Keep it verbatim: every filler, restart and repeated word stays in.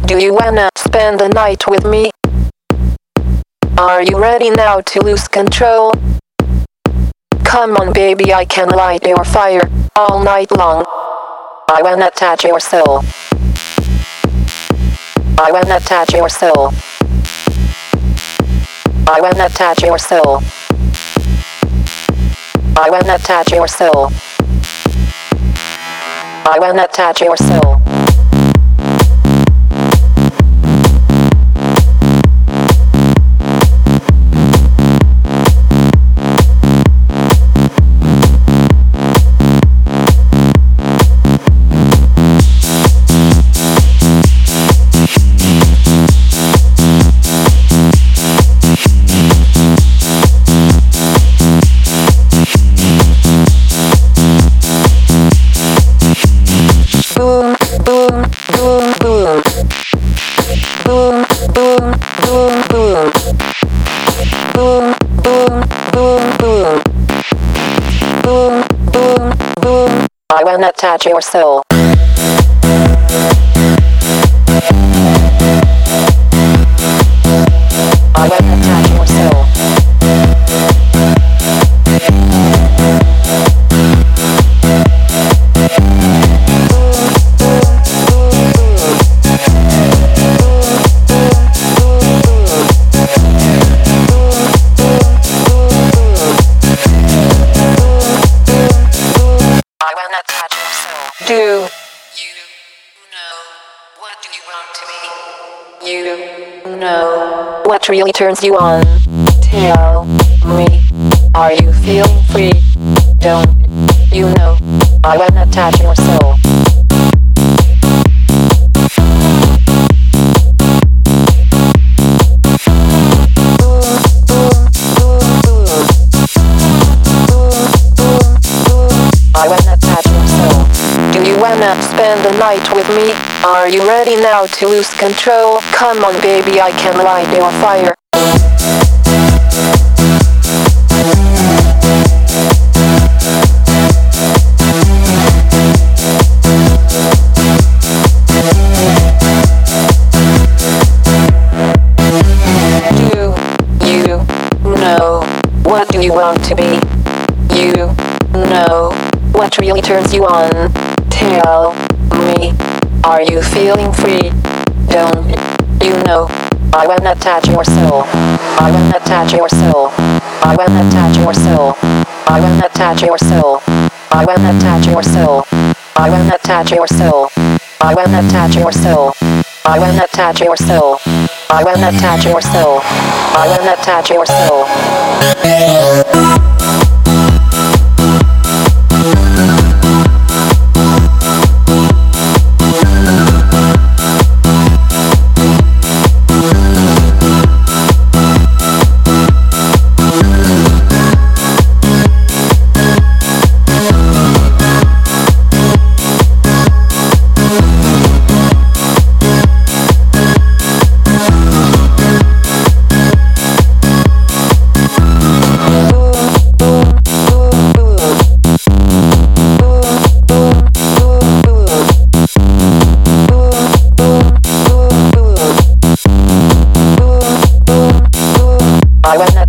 Do you wanna spend the night with me? Are you ready now to lose control? Come on baby, I can light your fire all night long. I wanna touch your soul. I wanna touch your soul. I wanna touch your soul. I wanna touch your soul. I wanna touch your soul. Boom, boom, boom, boom. Boom, boom, boom, boom. Boom, boom, boom, boom. Boom, boom, boom. I wanna touch your soul. I wanna touch your soul. Do you know what do you want to be? You know what really turns you on? Tell me, are you feeling free? Don't you know I wanna touch your soul? I wanna touch your soul. Do you wanna spend the night with me? Are you ready now to lose control? Come on baby, I can light your fire. Do you know what do you want to be? You know what really turns you on? Tell me, are you feeling free? Don't you know I wanna touch your soul? I wanna touch your soul. I wanna touch your soul. I wanna touch your soul. I wanna touch your soul. I wanna touch your soul. I wanna touch your soul. I wanna touch your soul. I wanna touch your soul. I wanna touch your soul. I wanna